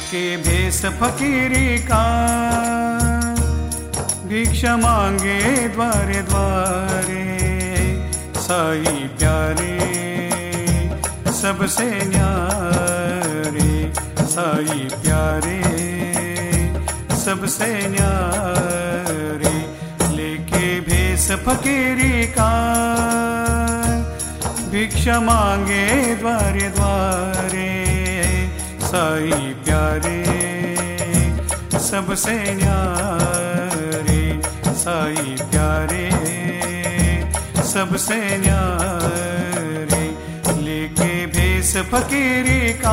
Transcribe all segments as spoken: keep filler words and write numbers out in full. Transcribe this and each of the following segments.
लेके भेष फकीरी का, भिक्षा मांगे द्वारे द्वारे। साई प्यारे सबसे न्यारे, साई प्यारे सबसे न्यारे। लेके भेष फकीरी का, भिक्षा मांगे द्वारे द्वारे। साई प्यारे सबसे न्यारे, साई प्यारे सबसे न्यारे। लेके भेष फकीरी का,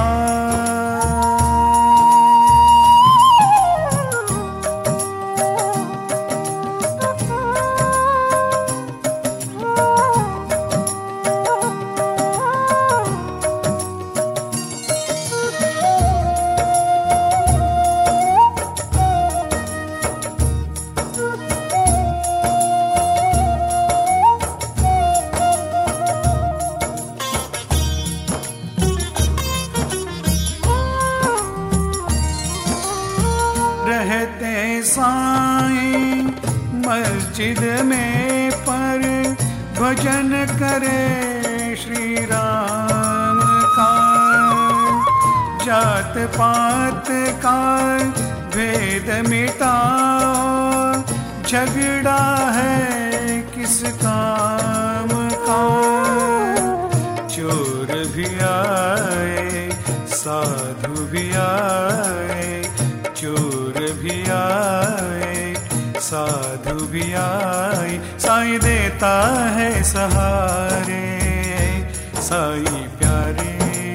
रहते साईं मस्जिद में पर भजन करे श्री राम का। जात पात का भेद मिटाओ, झगड़ा है किस काम का। चोर भी आए साधु भी आए, चोर भी आए साधु भी आए। साईं देता है सहारे, साई प्यारे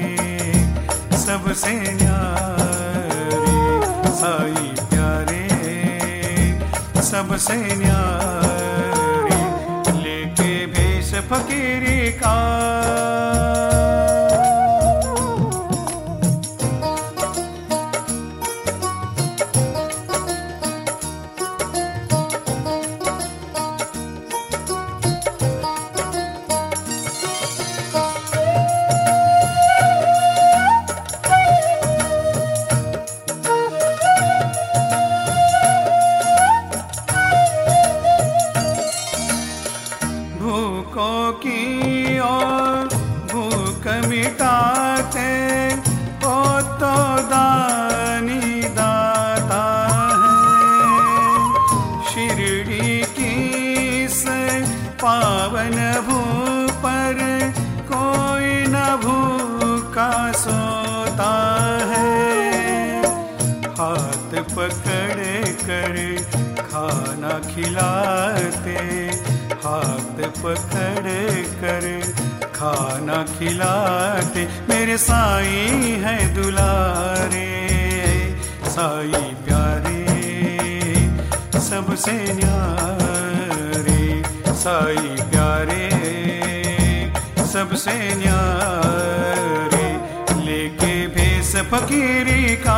सबसे न्यारे। साई प्यारे सबसे न्यारे। लेके भेष फकीरी का, भूखों की और भूख मिटाते ओ तो दानी दाता है। शिरडी की से पावन भू पर कोई न भूखा सोता है। हाथ पकड़ कर खाना खिलाते, हाथ पकड़ कर खाना खिलाते। मेरे साईं है दुलारे, साई प्यारे सबसे न्यारे। साई प्यारे सबसे न्यारे। लेके भेष फकीरी का,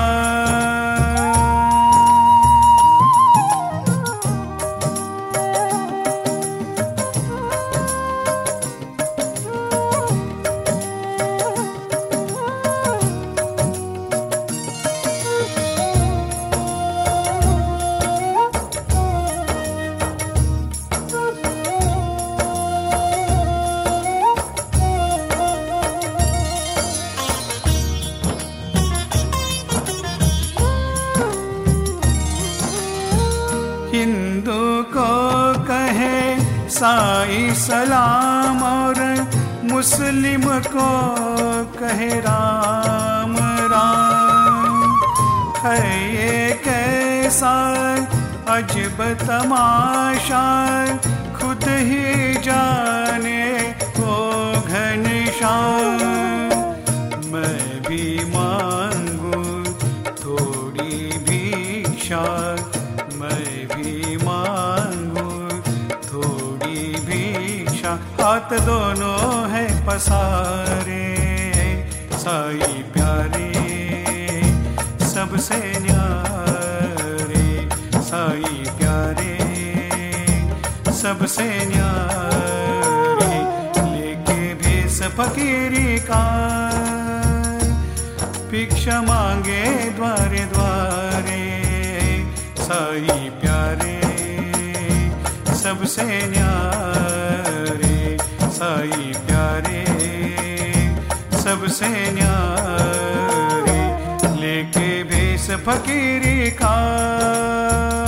हिंदू को कहे साई सलाम और मुस्लिम को कहे राम राम। है ये कैसा अजब तमाशा, खुद ही जाने वो घनश्याम। मैं भी मांगू थोड़ी भिक्षा, मैं भी मांगू थोड़ी भिक्षा। हाथ दोनों है पसारे, साई प्यारे सबसे न्यारे। साई प्यारे सबसे न्यारे। लेके भेष फकीरी का, भिक्षा मांगे द्वारे सबसे न्यारे साईं प्यारे सबसे न्यारे लेके भेष फकीरी का